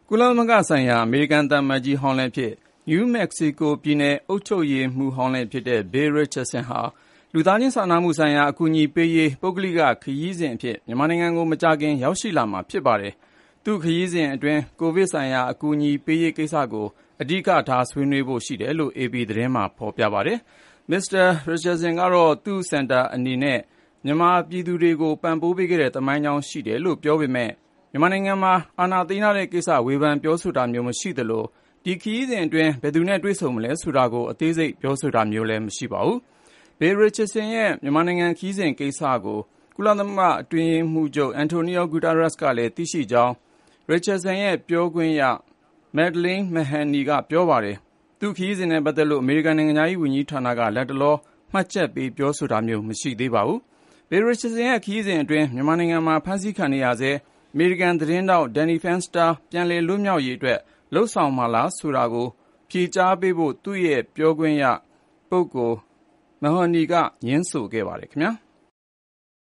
ကုလသမဂ္ဂဆိုင်ရာအမေရိကန်သံအမတ်ကြီးဟောင်းလည်းဖြစ် နယူးမက္ကဆီကိုပြည်နယ်အုပ်ချုပ်ရေးမှူးဟောင်းလည်းဖြစ်တဲ့ Bill Richardson ဟာလူသားချင်းစာနာမှုဆိုင်ရာအကူအညီပေးရေးပုဂ္ဂလိကခရီးစဉ်အဖြစ်မြန်မာနိုင်ငံကိုမကြာခင်ရောက်ရှိလာမှာဖြစ်ပါတယ်။သူ့ခရီးစဉ်အတွင်းကိုဗစ်ဆိုင်ရာအကူအညီပေးရေးကိစ္စကိုအဓိကထားဆွေးနွေးဖို့ရှိတယ်လို့ AP သတင်းမှာဖော်ပြပါတယ်။ Mr. Richardson ကတော့သူ့စင်တာအနေနဲ့မြန်မာပြည်သူတွေကိုပံ့ပိုးပေးခဲ့တဲ့သမိုင်းကြောင်းရှိတယ်လို့ပြောပေမဲ့မြန်မာနိုင်ငံမှာအာဏာသိမ်းထားတဲ့ကိစ္စဝေဖန်ပြောဆိုတာမျိုးမရှိသလိုဒီခရီးစဉ်အတွင်းဘယ်သူနဲ့တွေ့ဆုံမလဲဆိုတာကိုအသေးစိတ်ပြောဆိုတာမျိုးလည်းမရှိပါဘူး။ Bill Richardson ရဲ့မြန်မာနိုင်ငံခရီးစဉ်ကိစ္စကိုကုလသမဂ္ဂအတွင်းရေးမှူးချုပ် Antonio Guterres ကလည်းသိရှိကြောင်း Richardson ရဲ့ပြောခွင့်ရ Madeleine Mahoney ကပြောပါတယ်။ သူ့ခရီးစဉ်နဲ့ပတ်သက်လို့အမေရိကန်နိုင်ငံသားရေးဝန်ကြီးဌာနကလတ်တလောမှတ်ချက်ပေးပြောဆိုတာမျိုးမရှိသေးပါဘူး။ Bill Richardson ရဲ့ခရီးစဉ်အတွင်းမြန်မာနိုင်ငံမှာဖမ်းဆီးခံနေရဆဲအမေရိကန်သတင်းထောက် Danny Fenster ပြန်လည်လွတ်မြောက်ရေးအတွက်လုပ်ဆောင်မှာလားဆိုတာကိုဖြေကြားပေးဖို့သူ့ရဲ့ပြောခွင့်ရပုဂ္ဂိုလ် Mahoney ကငြင်းဆိုခဲ့ပါတယ်ခင်ဗျာ။